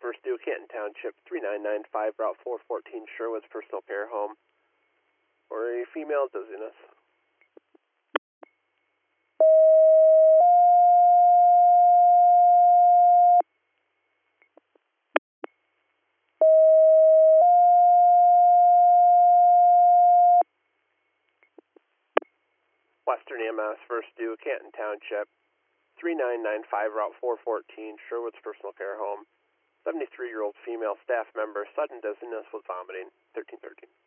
First due, Canton Township, 3995, Route 414, Sherwood's personal care home. Or a female dizziness. Western EMS, first due, Canton Township, 3995, Route 414, Sherwood's personal care home. 73-year-old female staff member, sudden dizziness with vomiting, 1313.